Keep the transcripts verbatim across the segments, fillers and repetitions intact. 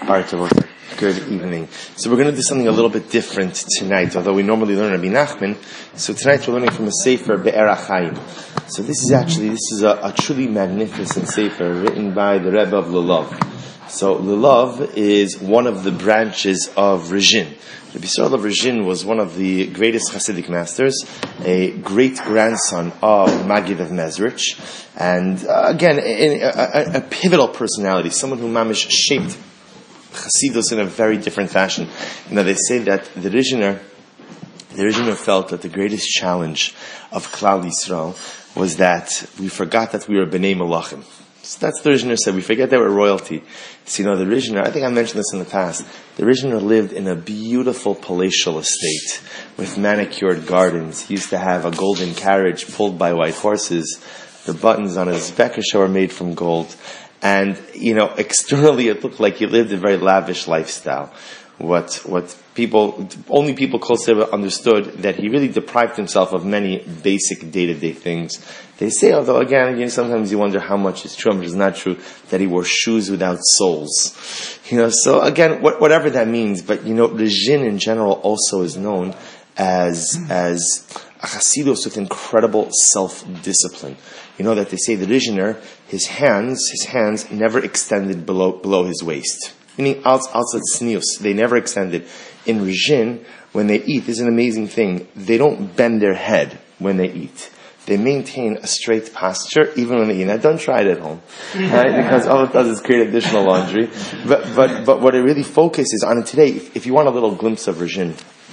All right, so good evening. So we're going to do something a little bit different tonight, although we normally learn Rabbi Nachman. So tonight we're learning from a sefer, Be'er HaChaim. So this is actually, this is a, a truly magnificent sefer written by the Rebbe of Lulav. So Lulav is one of the branches of Rizhin. Rabbi Yisrael of Rizhin was one of the greatest Hasidic masters, a great-grandson of Magid of Mezrich, and uh, again, a, a, a pivotal personality, someone who mamish shaped Hasidus in a very different fashion. You know, they say that the Rizhiner, the Rizhiner felt that the greatest challenge of Klal Yisrael was that we forgot that we were B'nai Malachim. So that's the Rizhiner said. We forget that we're royalty. So, you know, the Rizhiner, I think I mentioned this in the past, the Rizhiner lived in a beautiful palatial estate with manicured gardens. He used to have a golden carriage pulled by white horses. The buttons on his bekisha were made from gold. And, you know, externally it looked like he lived a very lavish lifestyle. What what people, only people close to him understood that he really deprived himself of many basic day-to-day things. They say, although again, again, sometimes you wonder how much is true, how much is not true, that he wore shoes without soles. You know, so again, what, whatever that means, but you know, Rizhin in general also is known as, as a Hasidus with incredible self-discipline. You know that they say the Rizhiner, his hands, his hands never extended below, below his waist. Meaning outside tznius, they never extended. In Rizhin, when they eat, this is an amazing thing. They don't bend their head when they eat. They maintain a straight posture even when they eat. Now, don't try it at home, right? Because all it does is create additional laundry. But but but what it really focuses on today, if, if you want a little glimpse of Rizhin,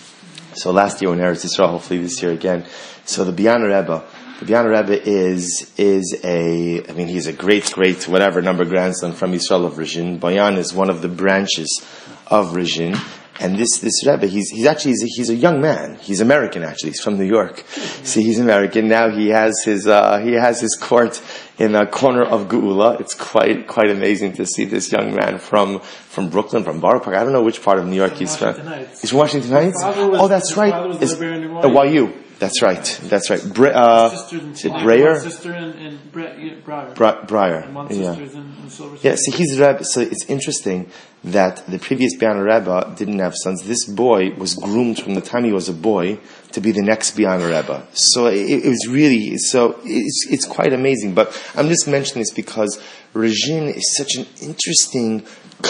so last year when Eretz Yisrael, hopefully this year again. So the Biana Rebbe, the Biana Rebbe is is a, I mean, he's a great, great, whatever number grandson from Yisrael of Rizhin. Bayan is one of the branches of Rizhin. And this, this Rebbe, he's, he's actually, he's a, he's a young man. He's American, actually. He's from New York. See, he's American. Now he has his, uh, he has his court in a corner of Geula. It's quite, quite amazing to see this young man from, from Brooklyn, from Borough Park. I don't know which part of New York he's from. He's from Washington Heights? Oh, that's right. It's Y U. That's right. That's right. Bre- uh, is it Breyer? One sister in, in Bre- yeah, Breyer. Bra- Breyer. And one yeah. sister is in, in Silver Spring. Yeah, see, he's Rebbe. So it's interesting that the previous Biana Rebbe didn't have sons. This boy was groomed from the time he was a boy to be the next Biana Rebbe. So it, it was really, so it's, it's quite amazing. But I'm just mentioning this because Rizhin is such an interesting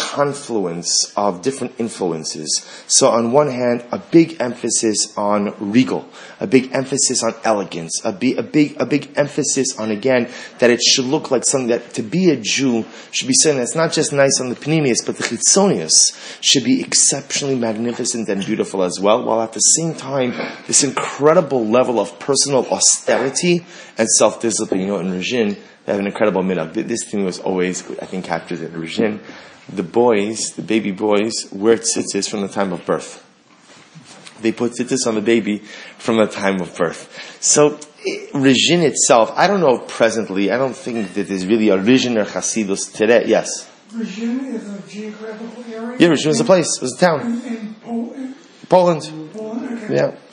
confluence of different influences. So on one hand, a big emphasis on regal, a big emphasis on elegance, a big, a big, a big emphasis on, again, that it should look like something that to be a Jew should be something that's not just nice on the panemius, but the chitzonius should be exceptionally magnificent and beautiful as well, while at the same time, this incredible level of personal austerity and self-discipline. You know, in Rizhin, they have an incredible minhag. This thing was always, I think, captured in Rizhin. The boys, the baby boys, wear tzitzis from the time of birth. They put tzitzis on the baby from the time of birth. So, Rizhin itself, I don't know presently, I don't think that there's really a Rizhin or Hasidus today. Yes? Rizhin is a geographical area? Yeah, Rizhin is a place, it was a town. In, in Poland? Poland. Poland, okay. Yeah.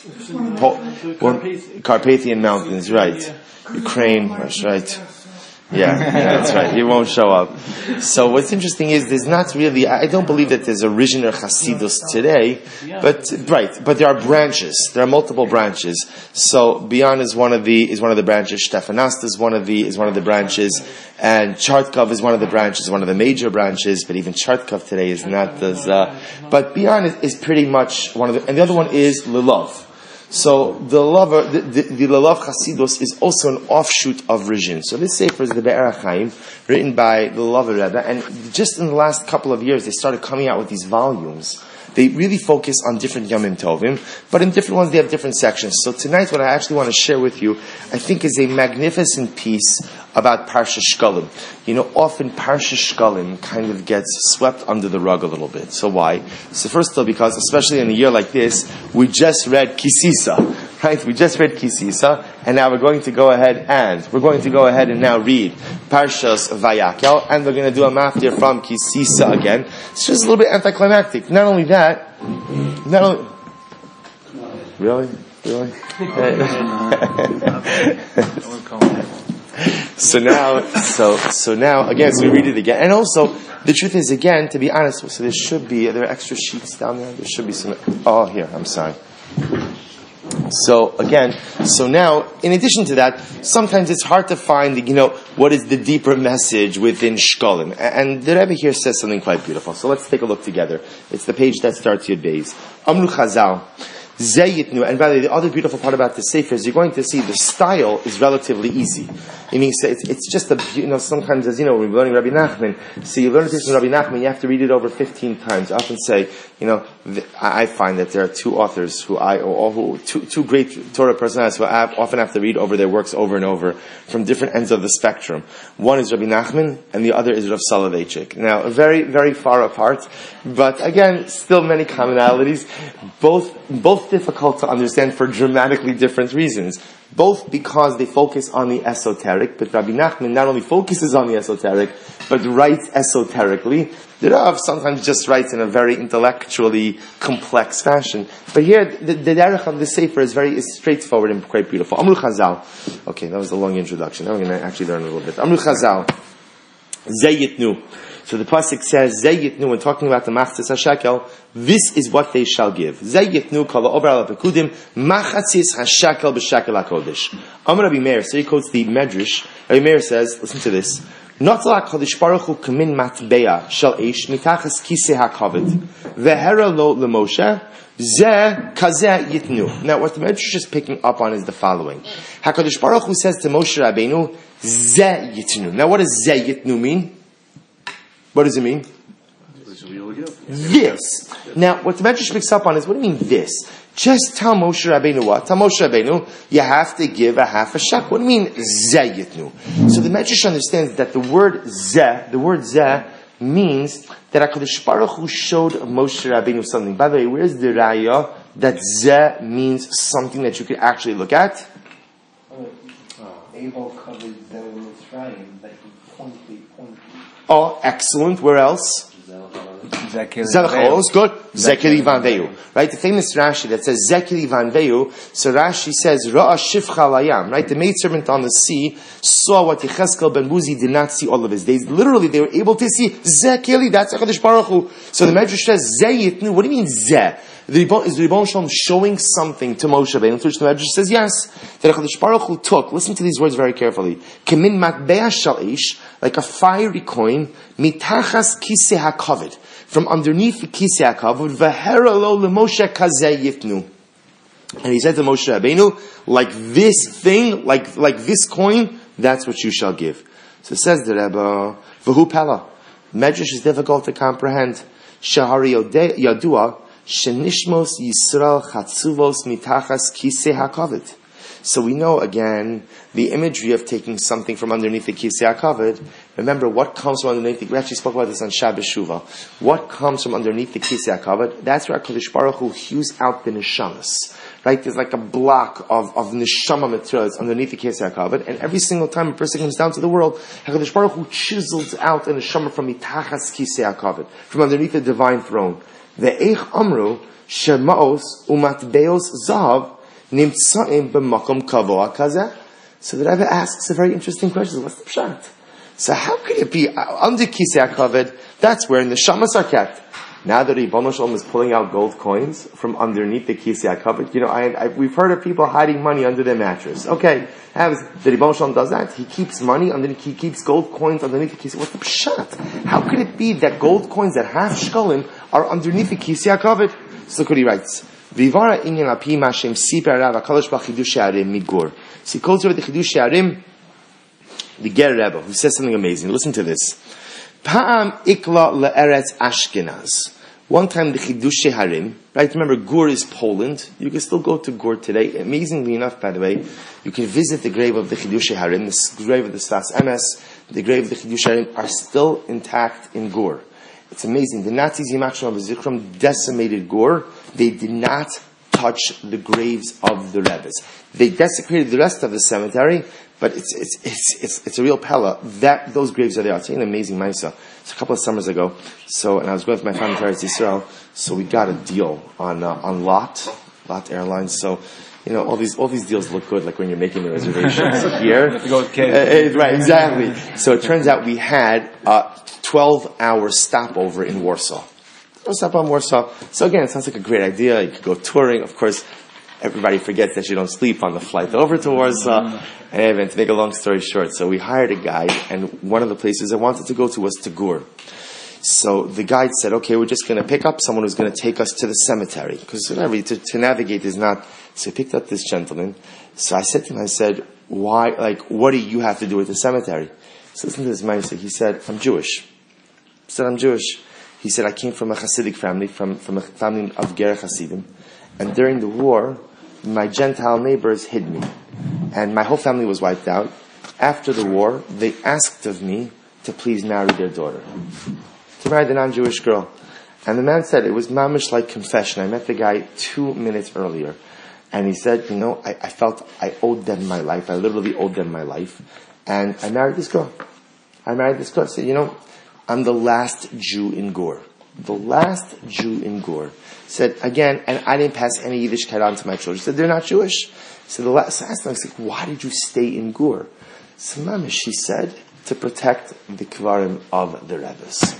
Po- well, Carpathian Mountains, right. Ukraine, that's right. Yeah, that's right. He won't show up. So what's interesting is there's not really, I don't believe that there's a Rizhin or Hasidus today, but, right, but there are branches. There are multiple branches. So Bian is one of the, is one of the branches, Stefanast is one of the, is one of the branches, and Chartkov is one of the branches, one of the major branches, but even Chartkov today is not as, uh, but Bian is, is pretty much one of the, and the other one is Lulav. So the Lulav, the, the, the Lulav Hasidus is also an offshoot of Rizhin. So this sefer is the Be'er HaChaim, written by the Lulav Rebbe, and just in the last couple of years they started coming out with these volumes. They really focus on different Yomim Tovim, but in different ones they have different sections. So tonight what I actually want to share with you, I think, is a magnificent piece about Parsha Shkalim. You know, often Parsha Shkalim kind of gets swept under the rug a little bit. So why? So first of all, because especially in a year like this, we just read Kisisa, right? We just read Kisisa, and now we're going to go ahead and, we're going to go ahead and now read Parshas Vayakel, and we're going to do a maftir from Kisisa again. It's just a little bit anticlimactic. Not only that, not only, really? Really? So now, so so now again, so we read it again, and also the truth is again, to be honest, so there should be there are extra sheets down there. There should be some. Oh, here, I'm sorry. So again, so now, in addition to that, sometimes it's hard to find, you know, what is the deeper message within Shkolim. And the Rebbe here says something quite beautiful. So let's take a look together. It's the page that starts Yud Beis. Amru Chazal. Zayitnu, and by the way, the other beautiful part about the Sefer is you're going to see the style is relatively easy. I mean, it's, it's just a, you know, sometimes, as you know, when we're learning Rabbi Nachman, so you learn a piece from Rabbi Nachman, you have to read it over fifteen times. I often say, you know, the, I find that there are two authors who I, or who, two, two great Torah personalities who I often have to read over their works over and over from different ends of the spectrum. One is Rabbi Nachman, and the other is Rav Soloveitchik. Now, very, very far apart, but again, still many commonalities. Both, both difficult to understand for dramatically different reasons. Both because they focus on the esoteric, but Rabbi Nachman not only focuses on the esoteric, but writes esoterically. The Rav sometimes just writes in a very intellectually complex fashion. But here, the, the derech of the Sefer is very is straightforward and quite beautiful. Amru Chazal. Okay, that was a long introduction. Now we're going to actually learn a little bit. Amru Chazal. Zayitnu. So the pasuk says, Zayitnu, when talking about the machzis hashekel, this is what they shall give. Zayitnu kala ober ala pekudim, machatzis hashekel b'shekel hakodesh. Amar Rabbi Meir, so he quotes the Medrash. Rabbi Meir says, listen to this. Notzala kadosh baruch hu kamin matbeya shel eish mitachas kisei hakavod vehera lo lemoshe zeh kazeh yitnu. Now, what the Medrash is picking up on is the following: Hakadosh Baruch Hu says to Moshe Rabbeinu, zeh yitnu. Now, what does zeh yitnu mean? What does it mean? This. Now, what the Medrash picks up on is, what do you mean this? Just tell Moshe Rabbeinu what? Tell Moshe Rabbeinu, you have to give a half a shek. What do you mean, zeh yitnu? So the Medrash understands that the word zeh, the word zeh, means that HaKadosh Baruch Hu showed Moshe Rabbeinu something. By the way, where's the raya that zeh means something that you could actually look at? Abel covered Zeh with Ephraim, but he pointed, pointed. Oh, excellent. Where else? Zelachos, good. Zekeri Vanveu. Right? The famous Rashi that says Zekeri Vanveu. So Rashi says, Ra'a Shifcha Layam. Right? The maidservant on the sea saw what Yecheskel ben Buzi did not see all of his days. Literally, they were able to see Zekeri. That's HaKadosh Baruch Hu. So the Medrash says, Zeh Yitnu. What do you mean Zeh? The Ribbon, is the Ribbon Shalom showing something to Moshe Rabbeinu? To which the Medrash says yes. That HaKadosh Baruch Hu took, listen to these words very carefully, Kemin matbeah shel eish, like a fiery coin, mitachas kisei hakavod, from underneath the kisei hakavod, v'hera lo lemoshe kazeh yitnu. And he said to Moshe Rabbeinu, like this thing, like like this coin, that's what you shall give. So it says the Rebbe, v'hu pella. Medrash is difficult to comprehend. Shahari yadua, Shenishmos Yisrael Chatzuvos Mitachas Kisei HaKavod. So we know again the imagery of taking something from underneath the Kisei HaKavod. Remember what comes from underneath the, we actually spoke about this on Shabbos Shuvah. What comes from underneath the Kisei HaKavod? That's where HaKadosh Baruch Hu hews out the neshamas. Right? There's like a block of, of neshama materials underneath the Kisei HaKavod, and every single time a person comes down to the world, HaKadosh Baruch Hu chisels out a neshama from Mitachas Kisei HaKavod, from underneath the divine throne. Ve'eich amru shemaos umatbeos zav nimtzaim b'makom kavoa kazeh. So the Rebbe asks a very interesting question. What's the pshat? So how could it be under Kisei HaKavod? That's where the neshamas are kept. Now that Ribono Shalom is pulling out gold coins from underneath the Kisei HaKavod, you know, I, I, we've heard of people hiding money under their mattress. Okay, has, the Ribono Shalom does that. He keeps money underneath. He keeps gold coins underneath the Kisei. What's the pshat? How could it be that gold coins at half shkolim are underneath the Kisei HaKavod? So look what he writes. Vivara inyan api mashem siper rav HaKadosh b'chidush ha'arim migur. So he quotes over the Chidush ha'arim, the Ger Rebbe, who says something amazing. Listen to this. Pa'am ikla le'eretz Ashkenaz. One time the Chidush Harim, right? Remember, Gur is Poland. You can still go to Gur today. Amazingly enough, by the way, you can visit the grave of the Chidush Harim, the grave of the Sfas Emes, the grave of the Chidush Harim are still intact in Gur. It's amazing. The Nazis, Yimach Shalom V'Zichron, decimated Gur. They did not touch the graves of the Rebbes. They desecrated the rest of the cemetery, but it's it's it's it's, it's a real pella that those graves are there. I'll tell you an amazing ma'isa. It's a couple of summers ago. So, and I was going with my family to Eretz Yisrael. So we got a deal on uh, on Lot Lot Airlines. So, you know, all these all these deals look good, like when you're making the reservations here. You have to go with Kate. Uh, uh, right, exactly. So it turns out we had a twelve-hour stopover in Warsaw. twelve stop on Warsaw. So again, it sounds like a great idea. You could go touring. Of course, everybody forgets that you don't sleep on the flight over to Warsaw. And to make a long story short, so we hired a guide, and one of the places I wanted to go to was to Gur. So the guide said, okay, we're just going to pick up someone who's going to take us to the cemetery. Because whatever, to, to navigate is not... So he picked up this gentleman. So I said to him, I said, why, like, what do you have to do with the cemetery? So listen to this man. He said, I'm Jewish. He said, I'm Jewish. He said, I came from a Hasidic family, from, from a family of Ger Hasidim. And during the war, my Gentile neighbors hid me. And my whole family was wiped out. After the war, they asked of me to please marry their daughter. To marry the non-Jewish girl. And the man said, it was mamish like confession. I met the guy two minutes earlier. And he said, you know, I, I felt I owed them my life. I literally owed them my life. And I married this girl. I married this girl. I said, you know, I'm the last Jew in Gur. The last Jew in Gur. Said, again, and I didn't pass any Yiddishkeit on to my children. Said, they're not Jewish. So the last, so I asked him, I said, why did you stay in Gur? So mamish, she said, to protect the kvarim of the Rebbes.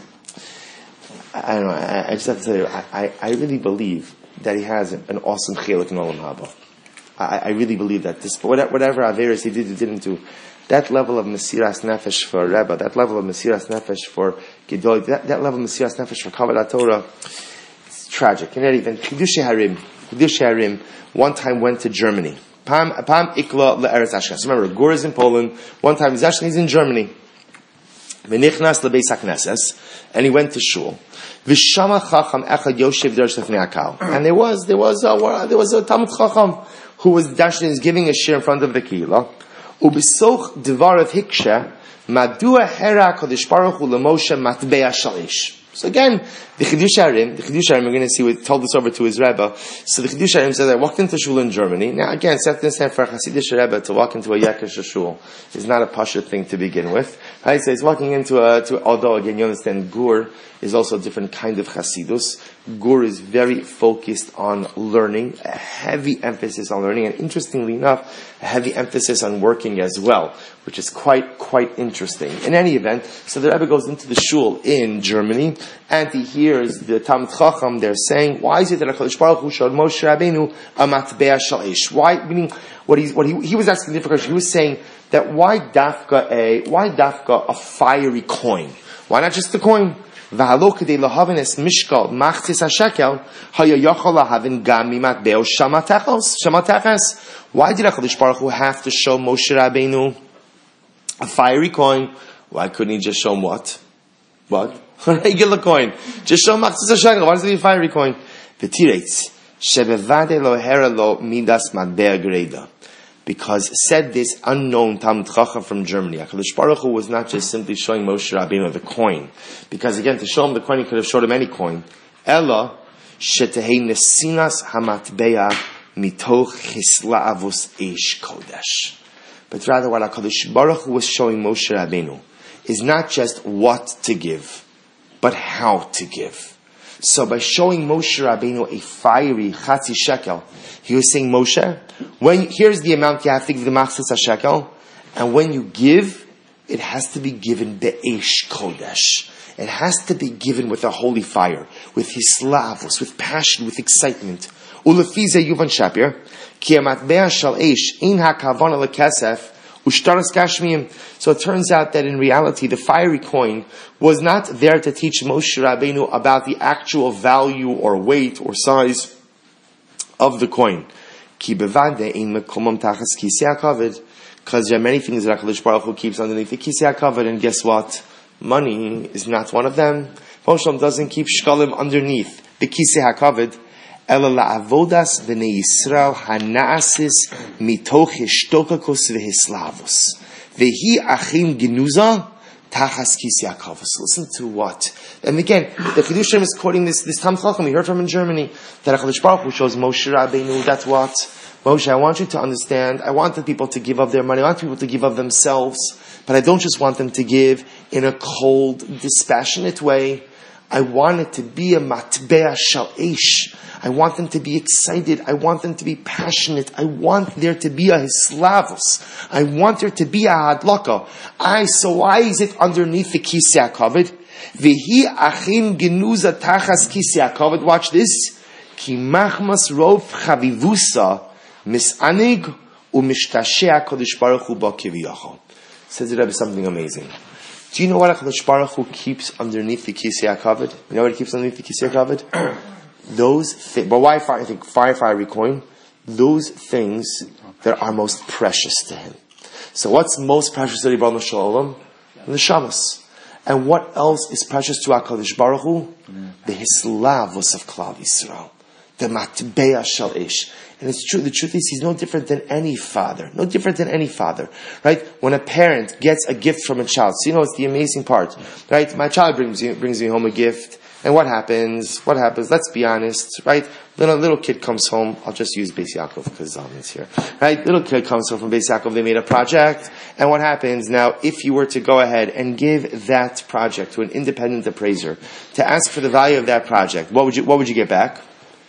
I don't know, I, I just have to tell you, I, I, I really believe that he has an awesome chiluk in Olam Haba. I, I really believe that this, whatever, whatever Averis he did or didn't do, that level of Mesiras Nefesh for Rebbe, that level of Mesiras Nefesh for Gedol, that, that level of Mesiras Nefesh for Kabbalah Torah, it's tragic. And even Chidushei Harim, Chidushei Harim, one time went to Germany. Pam, Pam Ikla le'eretz Ashkenaz. Remember, Gur is in Poland. One time he's actually he's in Germany. V'nichnas lebeis hakneses, and he went to shul. V'shama chacham echad yoshev dersh lefnei hakal. And there was there was a there was a Talmud chacham who was dashing, is giving a shir in front of the kehillah. Ubisoch dvarav hikshe madua hera kodesh baruch hu lemoshe matbea shalish. So again, the Chidushei Harim, the Chidushei Harim, we're going to see, we told this over to his Rebbe. So the Chidushei Harim says, I walked into shul in Germany. Now again, it's not understand for a Hasidic Rebbe to walk into a Yekish shul is not a Pasha thing to begin with. Right? So he's walking into a, to, although again, you understand, Gur is also a different kind of Hasidus. Gur is very focused on learning, a heavy emphasis on learning, and interestingly enough, a heavy emphasis on working as well, which is quite, quite interesting. In any event, so the Rebbe goes into the shul in Germany, and he hears the Talmud Chacham, they're saying, why is it that HaKadosh Baruch Hu showed Moshe Rabbeinu a matbea shel ish? Why, meaning, what, he's, what he, he was asking a different question. He was saying that why dafka a, why dafka a fiery coin? Why not just the coin? V'halo kedei lahavin es mishkal machzis hashekel haya yachol lahavin gam mimatbeo shamatechos shamateches. Why did HaKadosh Baruch Hu have to show Moshe Rabbeinu a fiery coin? Why couldn't he just show him what? What? A regular coin. Just show him machzis hashekel. Why does it need a fiery coin? V'tiretz shebevade lo hera lo midas matbea greda. Because said this unknown Talmud Chacham from Germany, HaKadosh Baruch Hu was not just simply showing Moshe Rabbeinu the coin. Because again, to show him the coin, he could have showed him any coin. Ella, shetehei nesinas hamatbeya mitoch chisla avos eish kodesh. But rather what HaKadosh Baruch Hu was showing Moshe Rabbeinu is not just what to give, but how to give. So by showing Moshe Rabbeinu a fiery chatzi shekel, he was saying, Moshe, when here's the amount you have to give the machzis shekel, and when you give, it has to be given be'esh kodesh. It has to be given with a holy fire, with hislavos, with passion, with excitement. Ulefize yuvan shapir, ki amatbea shal eish in hakavana lekesef. So it turns out that in reality, the fiery coin was not there to teach Moshe Rabbeinu about the actual value or weight or size of the coin. Because there are many things that HaKadosh Baruch Hu keeps underneath the kisei hakavod, and guess what? Money is not one of them. Moshe doesn't keep shkalim underneath the kisei hakavod. Ela la'avodas b'nei Yisrael hana'asis mitoch hishtokakos v'hislavos v'hi achim genuza tachas kisei hakavod. Listen to what? And again, the Chidushei Harim is quoting this this Talmud Chacham we heard from in Germany, that HaKadosh Baruch Hu shows Moshe Rabbeinu that what? Moshe, I want you to understand, I want the people to give of their money, I want people to give of themselves, but I don't just want them to give in a cold, dispassionate way. I want it to be a matbea shal eish. I want them to be excited. I want them to be passionate. I want there to be a hislavos. I want there to be a hadlaka. I, so why is it underneath the kisei hakavod? V'hi achim genuza tachas kisei hakavod. Watch this. Ki machmas rov chavivusa misanig u'mishtasheh HaKadosh Baruch Hu ba kiviyachol. Says the Rebbe something amazing. Do you know what HaKadosh Baruch Hu keeps underneath the kisei hakavod? You know what he keeps underneath the kisei hakavod? Those things, but why I think fire, fiery coin? Those things that are most precious to him. So what's most precious to Ribono Shel Olam? The Shabbos. And what else is precious to HaKadosh Baruch Hu? The Hislavos of Klal Yisrael. The Matbea Shel Ish. And it's true, the truth is he's no different than any father. No different than any father. Right? When a parent gets a gift from a child, so you know it's the amazing part. Right? My child brings me, brings me home a gift. And what happens? What happens? Let's be honest, right? Little little kid comes home. I'll just use Beis Yaakov because Zalman's here, right? Little kid comes home from Beis Yaakov. They made a project, and what happens now? If you were to go ahead and give that project to an independent appraiser to ask for the value of that project, what would you what would you get back?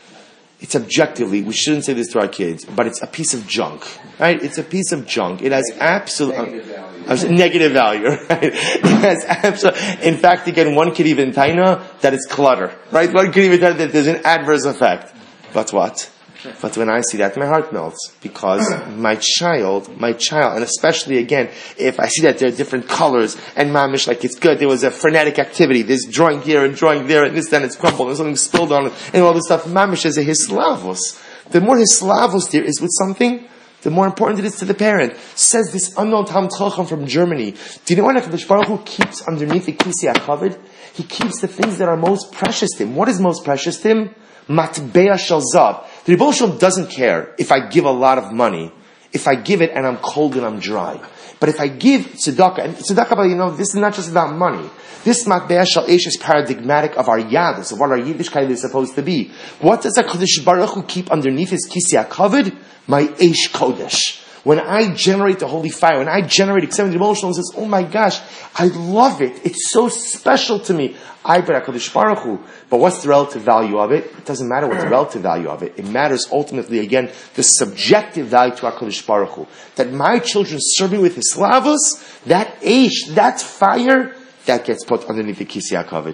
It's objectively, we shouldn't say this to our kids, but it's a piece of junk, right? It's a piece of junk. It has absolute Negative value. Uh, negative value, right? It has absolute. In fact, again, one could even taina that it's clutter, right? One could even taina that there's an adverse effect. But what? But when I see that, my heart melts because my child, my child, and especially again, if I see that there are different colors and mamish, like it's good, there was a frenetic activity, there's drawing here and drawing there, and this, then it's crumpled, and something spilled on it, and all this stuff, mamish is a hislavos. The more hislavos there is with something, the more important it is to the parent. Says this unknown Talmid Chacham from Germany. Do you know what HaKadosh Baruch Hu keeps underneath the kisei hakavod? He keeps the things that are most precious to him. What is most precious to him? Matbea shel zav. The Rebbe Shalom doesn't care if I give a lot of money, if I give it and I'm cold and I'm dry. But if I give tzedakah, and tzedakah, you know, this is not just about money. This matbea shel eish is paradigmatic of our yadus, of what our Yiddishkeit is supposed to be. What does HaKadosh Baruch Hu keep underneath his kisei hakavod? My eish kodesh. When I generate the holy fire, when I generate accepting the Rebbe Shalom says, oh my gosh, I love it. It's so special to me. I bet HaKadosh Baruch Hu. But what's the relative value of it? It doesn't matter what the relative value of it. It matters ultimately, again, the subjective value to HaKadosh Baruch Hu. That my children serve me with hislavos, that eish, that fire, that gets put underneath the kisei hakavod.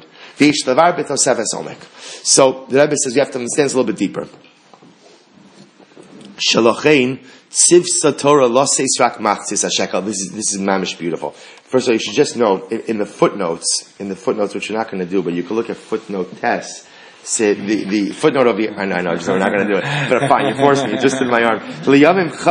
So the Rebbe says we have to understand this a little bit deeper. Shalochein tzivsa Torah lo seis rak machzis hashekel. This is this is mamish beautiful. First of all, you should just know in, in the footnotes, in the footnotes, which you're not going to do, but you can look at footnote tests. Say the, the footnote of the I know I know I'm not going to do it, but fine, you forced me. You just in my arm. That's not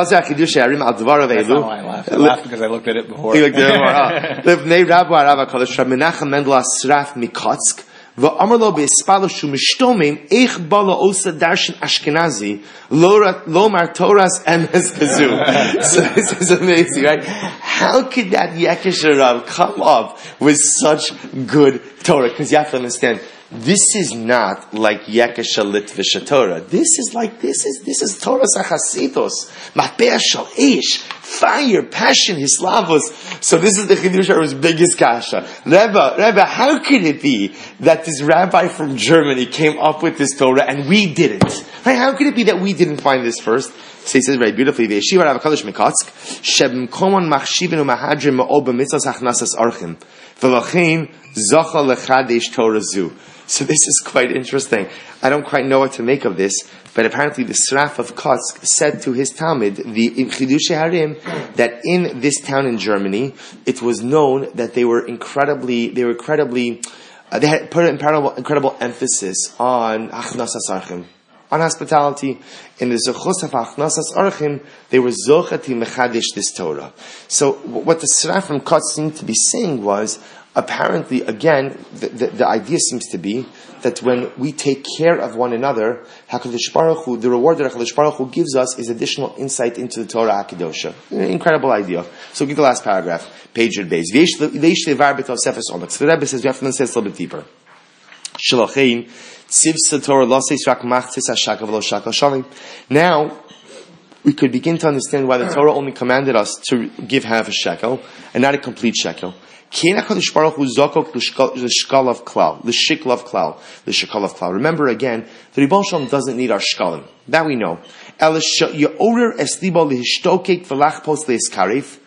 why I laughed. I laughed because I looked at it before. You looked at it before. Livnei Rabbi Rav HaKadosh Reb Menachem Mendel Asraf Mikotsk. V'amar lo be'espalo shu mishtomim eich bala osa darshan Ashkenazi lo mar Torah's emes kazu. So this is amazing, right? How could that Yekesh Rav come up with such good Torah? Because you have to understand, this is not like Yekesh Litvish Torah. This is like this is this is Torah Sachasitos, Matbea Shal Eish, fire, passion, hislavos. So this is the Chidush Arum's biggest kasha. Rebbe, Rebbe, how could it be that this rabbi from Germany came up with this Torah and we didn't? Right? How could it be that we didn't find this first? So he says very beautifully, V'yeshiva Rav HaKadosh Mikotsk, Shebim Komon Machshivin Umahadrim Ma'ol B'mitzvos Achnasas Orchim, V'lachein Zocha Lechadesh Torah Zu. So this is quite interesting. I don't quite know what to make of this, but apparently the Sraf of Kotsk said to his Talmud, the Chidushei Harim, that in this town in Germany, it was known that they were incredibly, they were incredibly, uh, they had put an incredible, incredible emphasis on Achnasas Orchim, on hospitality. In the Zechus of Achnasas Orchim, they were Zochati Mechadish this Torah. So what the Sraf from Kotsk seemed to be saying was, apparently, again, the, the, the idea seems to be that when we take care of one another, HaKadosh Baruch Hu, the reward that HaKadosh Baruch Hu gives us is additional insight into the Torah HaKadosha. Incredible idea. So get the last paragraph, page Yud Beis. So the Rebbe says we have to understand this a little bit deeper. Shalochein tzivsa Torah lo seis rak machzis hashakav lo shakal shalim. Now, we could begin to understand why the Torah only commanded us to give half a shekel and not a complete shekel. K'en HaKadosh Baruch Hu zokok l'shkal of klal, l'shikl of klal, l'shikal of klal. Remember again, the Ribono Shel Olam doesn't need our shkalim. That we know. El ye'orer es libo lehishtoket v'lachpos le'eskarif.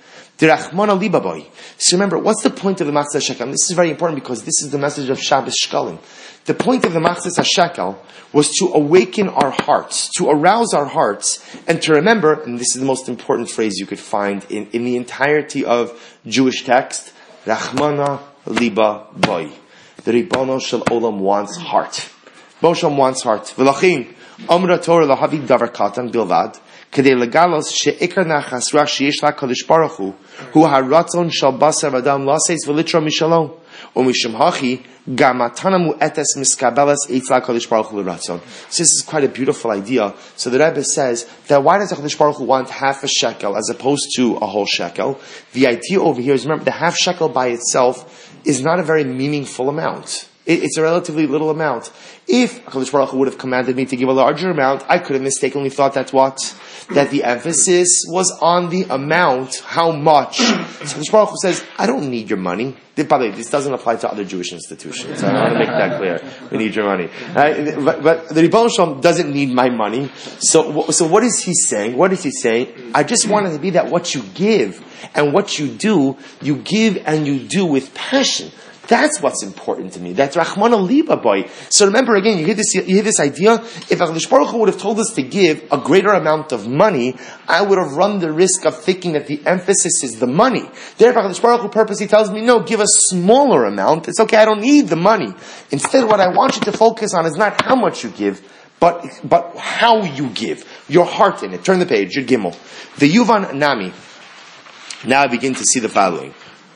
So remember, what's the point of the Machzis HaShekel? This is very important because this is the message of Shabbos Shkalim. The point of the Machzis HaShekel was to awaken our hearts, to arouse our hearts, and to remember, and this is the most important phrase you could find in, in the entirety of Jewish text, Rachmana Liba Boy. The Ribono Shel Olam wants heart. Bosham wants heart. V'lachin, Amra Torah lahavi davar katan bilvad, Kedei legalos she'ikar nachasra sheyesh lakadosh baruch hu hu haratzon shal basar adam laseis v'litra mishalom umishum hachi gamatana mu'etes miskabelas eitz lakadosh baruch hu l'ratzon. So this is quite a beautiful idea. So the Rebbe says that why does HaKadosh Baruch Hu want half a shekel as opposed to a whole shekel? The idea over here is, remember, the half shekel by itself is not a very meaningful amount. It's a relatively little amount. If HaKadosh Baruch Hu would have commanded me to give a larger amount, I could have mistakenly thought that what? That the emphasis was on the amount, how much. So HaKadosh Baruch Hu says, I don't need your money. By the way, this doesn't apply to other Jewish institutions. I want to make that clear. We need your money. Right? But, but the Ribono Shel Olam doesn't need my money. So, so what is he saying? What is he saying? I just want it to be that what you give and what you do, you give and you do with passion. That's what's important to me. That's Rachmana Liba boy. So remember again, you hear this, you hear this idea. If HaKadosh Baruch Hu would have told us to give a greater amount of money, I would have run the risk of thinking that the emphasis is the money. Therefore, HaKadosh Baruch Hu purposely tells me, no, give a smaller amount. It's okay, I don't need the money. Instead, what I want you to focus on is not how much you give, but, but how you give. Your heart in it. Turn the page, your Gimel. The Yuvan Nami. Now I begin to see the following.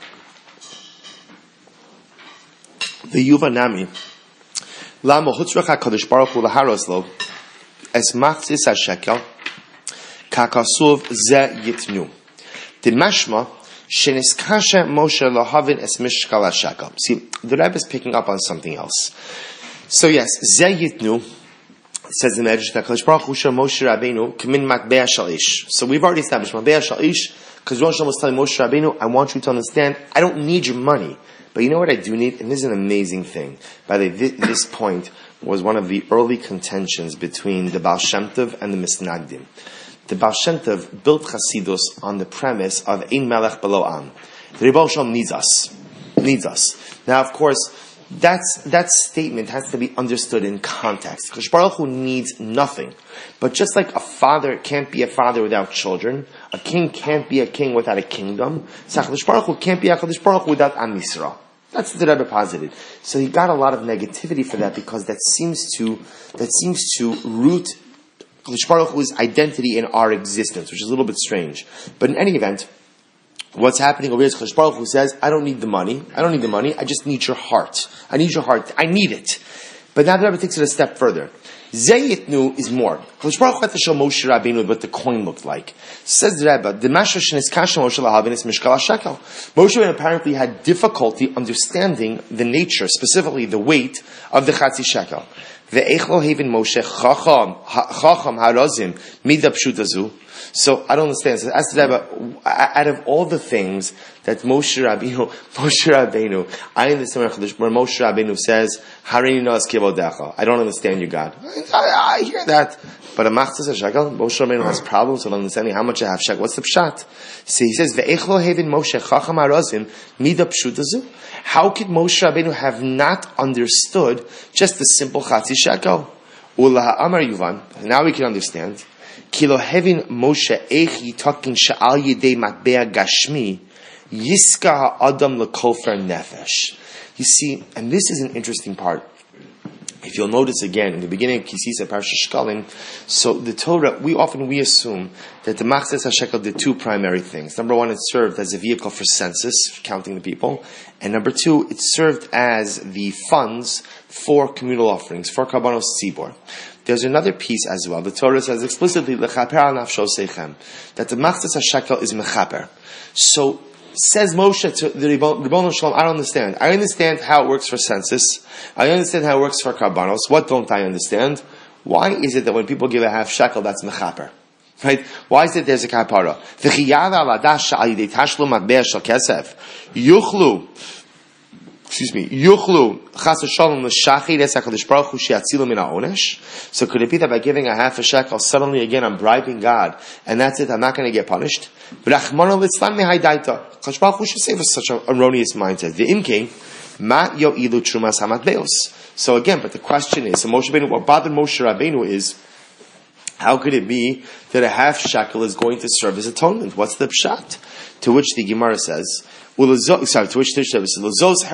The Yuva Nami, Lama Hutzrach HaKadosh Baruch Hu Laharos Lo, Es Machzis HaShekel, Kakasuv Ze Yitnu. The Mashma, Sheniskasha Moshe Lahavin Es Mishkal HaShekel. See, the Rebbe is picking up on something else. So yes, Ze Yitnu, says the Medrash, HaKadosh Baruch Hu Shel Moshe Rabbeinu, K'min Matbea Shal Ish. So we've already established Matbea Shal Ish, because Rosh Hashanah was telling Moshe Rabbeinu, I want you to understand, I don't need your money. But you know what I do need? And this is an amazing thing. By the way, this, this point was one of the early contentions between the Baal Shem Tov and the Misnagdim. The Baal Shem Tov built Chasidus on the premise of Ein Melech Belo Am. The Ribono Shel Olam needs us. Needs us. Now, of course, that's, that statement has to be understood in context. Because Baruch Hu needs nothing. But just like a father can't be a father without children, a king can't be a king without a kingdom, so HaKadosh Baruch Hu can't be HaKadosh Baruch Hu without Am Yisrael. That's what the Rebbe posited. So he got a lot of negativity for that because that seems to that seems to root HaKadosh Baruch Hu's identity in our existence, which is a little bit strange. But in any event, what's happening over here is HaKadosh Baruch Hu says, I don't need the money. I don't need the money. I just need your heart. I need your heart. I need it. But now the Rebbe takes it a step further. Zayitnu is more. HaKadosh Baruch Hu had to show Moshe Rabbeinu what the coin looked like. Says the Rebbe, the Mashra Sheniskasha Moshe Lahavin is Mishkal HaShekel. Moshe Rabbeinu apparently had difficulty understanding the nature, specifically the weight of the Chatzi Shekel. Ve'echlo Haven Moshe Chacham Chacham Harazim Mida Pshutazu. So I don't understand. So as the Rebbe, out of all the things that Moshe Rabbeinu, Moshe Rabbeinu, I understand where Moshe Rabbeinu says, "Harini nos kivodecha." I don't understand you, God. I, I hear that, but a machzis a shekel, Moshe Rabbeinu has problems with understanding how much I have shekel. What's the pshat? So he says, "Ve'echlo hevin Moshe chacham harazim mida pshutazu." How could Moshe Rabbeinu have not understood just the simple chatzi shekel? Ula ha'amar yuvan. Now we can understand. Kilo hevin Moshe eich yitakin sha'al yidei matbea gashmi yiska ha'adam lekofer nefesh. You see, and this is an interesting part. If you'll notice again, in the beginning of Kisisa Parsha Shkalim, so the Torah, we often, we assume that the Machzis HaShekel did two primary things. Number one, it served as a vehicle for census, counting the people. And number two, it served as the funds for communal offerings, for Karbanos Tzibor. There's another piece as well. The Torah says explicitly, L'chaper al nafsho seichem, that the Machzis HaShekel is mechaper. So, says Moshe to the Ribono Shel Olam, I don't understand. I understand how it works for census. I understand how it works for Karbanos. What don't I understand? Why is it that when people give a half shekel, that's mechaper? Right? Why is it there's a kapara? V'chiyada aladasha alidei tashlu matbea shel kesef yuchlu. Excuse me. Yuchlu chas v'shalom l'shachid es HaKadosh Baruch Hu she'atzilu min ha'onesh. So could it be that by giving a half a shekel, suddenly again I'm bribing God, and that's it? I'm not going to get punished. B'rachmano litzlan mehaydaita. HaKadosh Baruch Hu should save us such an erroneous mindset. V'imkein ma yo'ilu trumas hamatbeos. So again, but the question is, so Moshe Rabbeinu, what bothered Moshe Rabbeinu is, how could it be that a half shekel is going to serve as atonement? What's the pshat? To which the Gemara says, sorry, to which the Gemara says,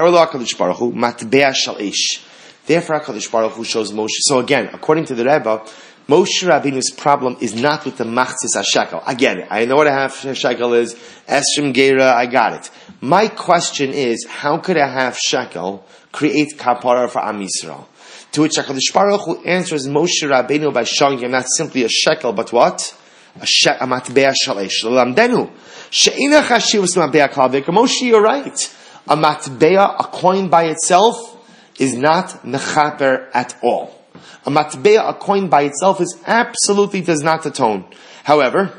therefore HaKadosh Baruch Hu shows Moshe. So again, according to the Rebbe, Moshe Rabbeinu's problem is not with the machzis ha-shekel. I get it. I know what a half shekel is. Esrim Geira, I got it. My question is, how could a half shekel create kapara for Am Yisrael? To which HaKadosh Baruch Hu answers Moshe Rabbeinu by showing him not simply a shekel, but what? A shekel, a matbea shalesh. L'lamdenu. She'ina chashivus matbea klavik. Moshe, you're right. A matbea, a coin by itself, is not mechaper at all. A matbea, a coin by itself, is absolutely does not atone. However,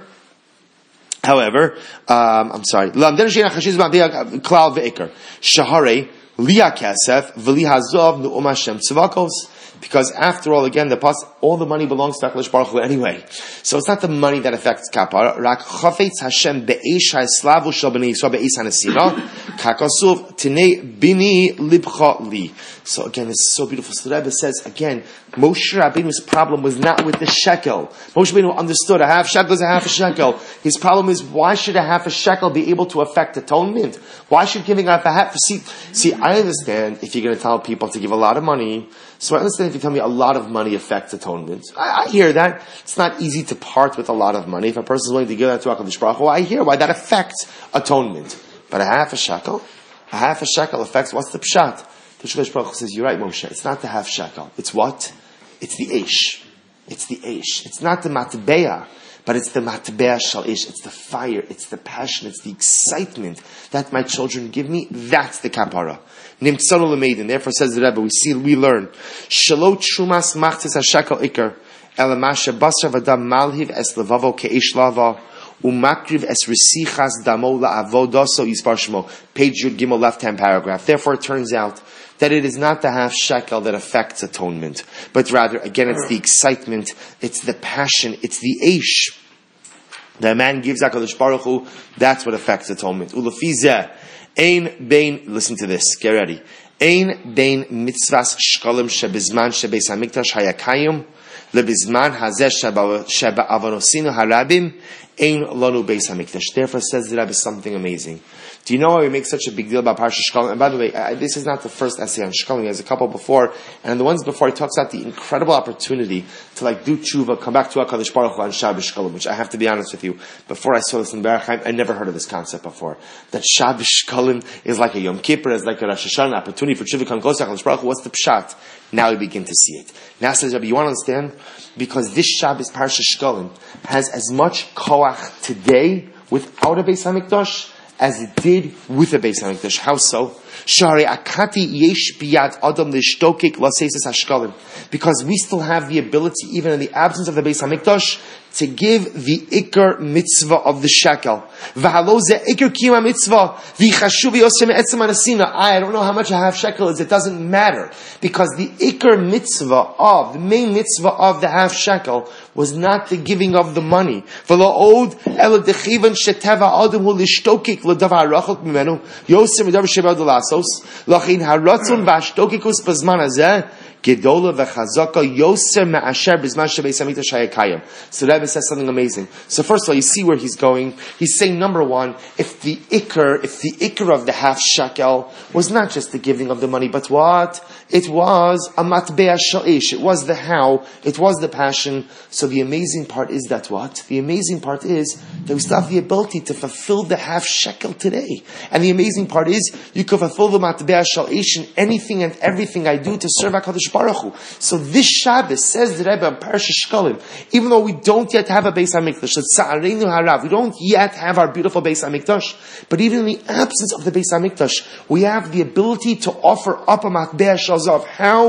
however, um, I'm sorry. L'lamdenu she'ina chashivus matbea klav ve'ikr. Shahare. Liya Kesef, V'li Hazov, Nu'um Hashem Tzivakos. Because after all, again, the pas, all the money belongs to HaKadosh Baruch Hu anyway. So it's not the money that affects kapara. Rak Chafetz Hashem be'esh ha'eslavu shel b'nei Yisrael be'esh ha'nesira. Kakasuv tinei bini libcha li. So again, this is so beautiful. So the Rebbe says, again, Moshe Rabbeinu's problem was not with the shekel. Moshe Rabbeinu understood a half shekel is a half a shekel. His problem is, why should a half a shekel be able to affect atonement? Why should giving up a half, see, see, I understand if you're going to tell people to give a lot of money. So I understand if you tell me a lot of money affects atonement. I, I hear that. It's not easy to part with a lot of money. If a person is willing to give that to HaKadosh Baruch Hu, I hear why that affects atonement. But a half a shekel, a half a shekel affects, what's the pshat? The HaKadosh Baruch Hu says, you're right, Moshe. It's not the half shekel. It's what? It's the eish. It's the eish. It's not the matbeah, but it's the matbeah shal eish. It's the fire. It's the passion. It's the excitement that my children give me. That's the kapara. Nimtzanu l'meidin. Therefore, says the Rebbe, we see, we learn. Shelo trumas machtis ha-shekel ikar. Elamasha basar v'adam malhiv es levavo ke'ish lava. Umakriv es resichas damo la'avodoso yispar shmo. Page Yud Gimel, left-hand paragraph. Therefore, it turns out that it is not the half shekel that affects atonement, but rather, again, it's the excitement, it's the passion, it's the eish that a man gives HaKadosh Baruch Hu. That's what affects atonement. Ulafizeh ein bein. Listen to this. Get ready. Ein bein mitzvahs shkalim shebizman shebeis hamikdash hayakayim lebizman hazeh sheba avonosinu harabim ein lanu beis hamikdash. Therefore, says the Rebbe something amazing. Do you know why we make such a big deal about Parsha Shkalim? And by the way, I, this is not the first essay on Shkalim. There's a couple before, and the ones before, he talks about the incredible opportunity to like do tshuva, come back to HaKadosh Baruch Hu on Shabbos Shkalim, which I have to be honest with you, before I saw this in Berach Chaim, I never heard of this concept before. That Shabbos Shkalim is like a Yom Kippur, is like a Rosh Hashanah, opportunity for tshuva, come close to HaKadosh Baruch Hu. What's the pshat? Now we begin to see it. Now says Rabbi, you want to understand? Because this Shabbos Parsha Shkalim has as much koach today without a Beis HaMikdash as it did with the Beis HaMikdash. How so? Shari akati yesh biyad adam lishtokik lasesis hashkalim. Because we still have the ability, even in the absence of the Beis HaMikdash, to give the ikar mitzvah of the shekel. V'halo ze ikar kiyama mitzvah v'chashuv yosem etzem anasina. I don't know how much a half shekel is. It doesn't matter, because the ikar mitzvah of the main mitzvah of the half shekel was not the giving of the money. V'lo od ela dechivan sheteva adam hu lishtokik l'davar rachok mimenu yosem l'davar shebad l'lasos lachin haratzon v'ashtokikus b'zman hazeh gedola v'chazaka yoser me'asher b'zman shebeis hamikdash hayakayim. So the Rebbe says something amazing. So first of all, you see where he's going. He's saying, number one, if the ikr, if the ikr of the half shekel was not just the giving of the money, but what? It was a matbeah shalish. It was the how. It was the passion. So the amazing part is that what? The amazing part is that we still have the ability to fulfill the half shekel today. And the amazing part is you can fulfill the matbeah shalish in anything and everything I do to serve HaKadosh Baruch Hu. So this Shabbos, says the Rebbe on Parashat Shkalim, even though we don't yet have a Beis HaMikdash, Tza'areinu harav, we don't yet have our beautiful Beis HaMikdash, but even in the absence of the Beis HaMikdash, we have the ability to offer up a matbeah shalzav. How?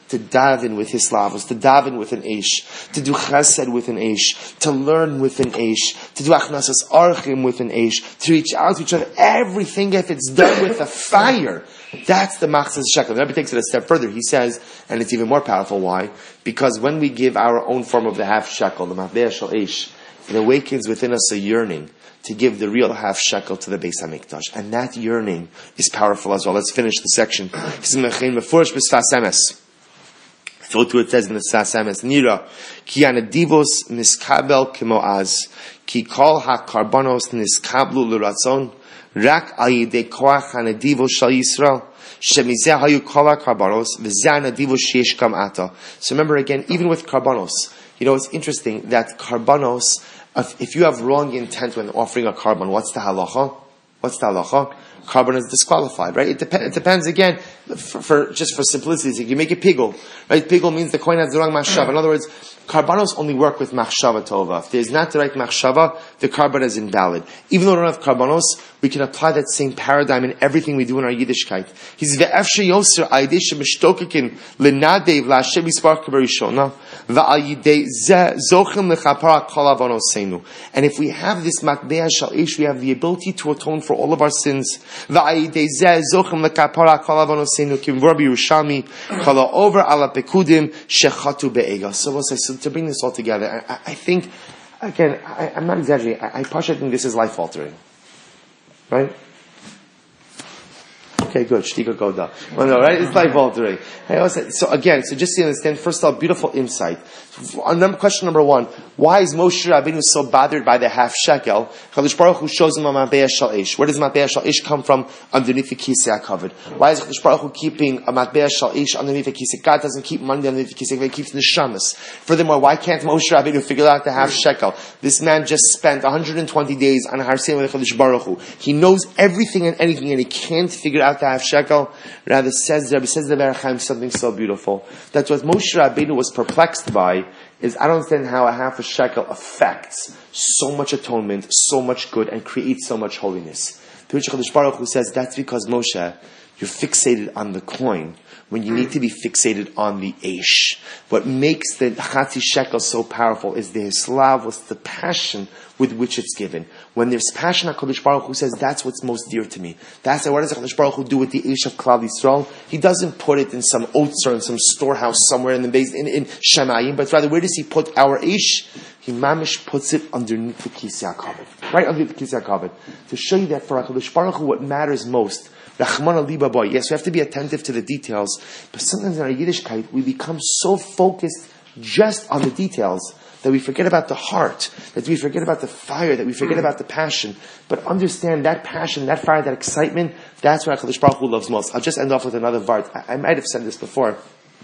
to daven with hislavos, to daven with an eish, to do chesed with an eish, to learn with an eish, to do achnasas archim with an eish, to reach out to each other. Everything, if it's done with a fire, that's the machzas shekel. The Rebbe takes it a step further. He says, and it's even more powerful. Why? Because when we give our own form of the half shekel, the matbeh shel eish, it awakens within us a yearning to give the real half shekel to the Beis Hamikdash. And that yearning is powerful as well. Let's finish the section. So to it says in the Sas Emes, Nira, ki anadivos niskabel kimo az, ki kol ha-karbonos niskablu l'ratzon, rak al yidei koach anadivos shal Yisrael, shemizeh hayu kol ha-karbonos, v'zeh anadivos sheyesh kam ata. So remember again, even with karbonos, you know, it's interesting that karbonos, if, if you have wrong intent when offering a carbon, what's the halacha? What's the halacha? Carbon is disqualified, right? It, dep- it depends again, for, for just for simplicity's sake. You make a pigul, right? Pigul means the coin has the wrong machshava. In other words, karbanos only work with machshava tova. If there's not the right machshava, the carbon is invalid. Even though we don't have karbanos, we can apply that same paradigm in everything we do in our Yiddishkeit. He's ve'efshe yoser aydei shemishtokekin lenadev la'ashem yispar kaberishona va'ayidei zeh zochem lechapara kol avonoseinu. And if we have this matbeh shal ish, we have the ability to atone for all of our sins. Va'ayidei zeh zochem lechapara kol avonoseinu kim vorbi Yerushalmi kala over ala pekudim shechatu be'ega. So we'll say, so to bring this all together, I, I think, again, I, I'm not exaggerating, I, I partially think this is life altering. Right? Okay, good. Shtika Goda. Well, no, right? It's life altering. So again, so just to understand, first of all, beautiful insight. Question number one, why is Moshe Rabbeinu so bothered by the half shekel? Kadosh Baruch Hu shows him a matbeh shal ish. Where does matbeh shal ish come from? Underneath the kisei covered. Why is Kadosh Baruch Hu keeping a matbeh shal ish underneath the kisei? God doesn't keep money underneath the kisei, he keeps the shamas. Furthermore, why can't Moshe Rabbeinu figure out the half shekel? This man just spent one hundred twenty days on Har Sinai with Kadosh Baruch Hu. He knows everything and anything, and he can't figure out the half shekel. Rather, says the says the Berach Chaim something so beautiful. That's what Moshe Rabbeinu was perplexed by. Is I don't understand how a half a shekel affects so much atonement, so much good, and creates so much holiness. To which Kadosh Baruch Hu says, that's because Moshe, you're fixated on the coin when you need to be fixated on the eish. What makes the chatzi shekel so powerful is the hislavos, the passion with which it's given. When there's passion, HaKadosh Baruch Hu says, that's what's most dear to me. That's why, what does HaKadosh Baruch Hu do with the eish of Klal Yisrael? He doesn't put it in some otzer, in some storehouse somewhere in the base, in, in Shemayim, but rather, where does he put our eish? He mamish puts it underneath the kisei HaKavod. Right underneath the kisei HaKavod. To show you that for HaKadosh Baruch Hu, what matters most, Rachmana liba boy. Yes, we have to be attentive to the details, but sometimes in our Yiddishkeit, we become so focused just on the details that we forget about the heart, that we forget about the fire, that we forget about the passion. But understand that passion, that fire, that excitement, that's what HaKadosh Baruch Hu loves most. I'll just end off with another vart. I, I might have said this before,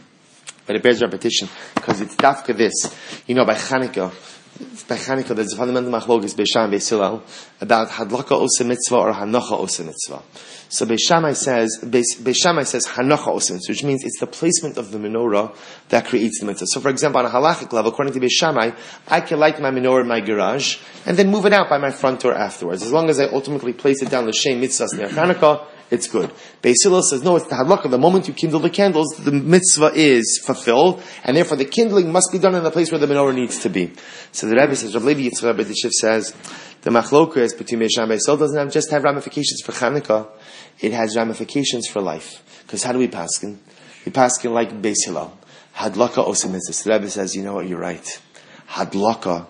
but it bears repetition, because it's dafka this. You know, by Chanukah, by Chanukah, there's a fundamental machlokes Beis Shammai and Beis Hillel about hadlaka osa mitzvah or hanocha osa mitzvah. So Beis Shammai says, Beis, Beis Shammai says hanocha osa mitzvah, which means it's the placement of the menorah that creates the mitzvah. So for example, on a halachic level, according to Beis Shammai, I can light my menorah in my garage and then move it out by my front door afterwards. As long as I ultimately place it down l'shem mitzvahs near Chanukah, it's good. Beis Hillel says, no, it's the halakha. The moment you kindle the candles, the mitzvah is fulfilled, and therefore the kindling must be done in the place where the menorah needs to be. So the Rebbe says, Rav Levi Yitzchak Rebbe Tishiv says, the machlokas between Beis Shammai and Beis Hillel doesn't have, just have ramifications for Chanukah, it has ramifications for life. Because how do we paskin? We paskin like Beis Hillel. Hadlaka osa mitzvah. So the Rebbe says, you know what, you're right. Hadlaka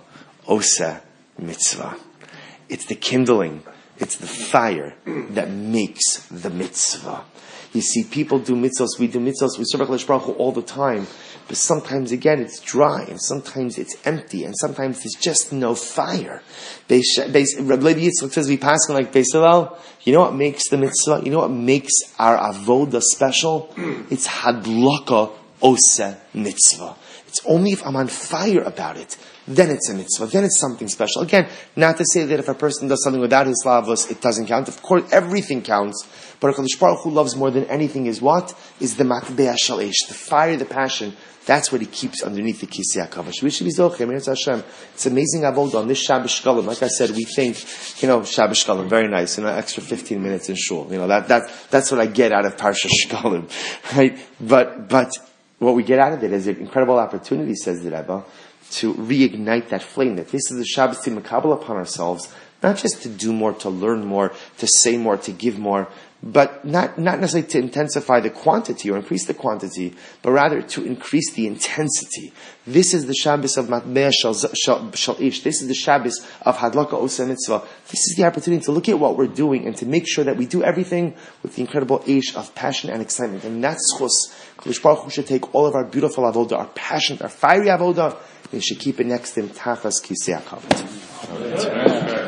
osa mitzvah. It's the kindling. It's the fire that makes the mitzvah. You see, people do mitzvahs, we do mitzvahs, we serve HaKadosh Baruch Hu all the time, but sometimes, again, it's dry, and sometimes it's empty, and sometimes there's just no fire. Rabbi Levi Yitzchak says, we pass on like Beis Hillel. You know what makes the mitzvah? You know what makes our avoda special? It's hadlaka oseh mitzvah. It's only if I'm on fire about it, then it's a mitzvah, then it's something special. Again, not to say that if a person does something without his lavos, it doesn't count. Of course, everything counts. But HaKadosh Baruch Hu loves more than anything is what? Is the matbeh shal eish, the fire, the passion. That's what he keeps underneath the kisei HaKavod. We should be zochem. It's amazing avodah on this Shabbos Shkalim. Like I said, we think, you know, Shabbos Shkalim, very nice, you know, extra fifteen minutes in shul. You know, that, that, that's what I get out of Parsha Shkalim. Right? But, but, what we get out of it is an incredible opportunity, says the Rebbe, to reignite that flame. That this is the Shabbos to makabel upon ourselves, not just to do more, to learn more, to say more, to give more, but not, not necessarily to intensify the quantity or increase the quantity, but rather to increase the intensity. This is the Shabbos of Matmeh Shal Shal Ish. This is the Shabbos of Hadlaka Oseh Mitzvah. This is the opportunity to look at what we're doing and to make sure that we do everything with the incredible Ish of passion and excitement. And that's Chus. Kadosh Baruch Hu should take all of our beautiful avodah, our passionate, our fiery avodah, and he should keep it next to him, Tachas Kisei HaKavod.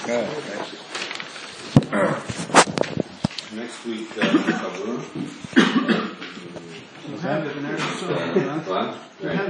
Next week, uh, Chabur. We have it in Eretz Yisrael, huh? What?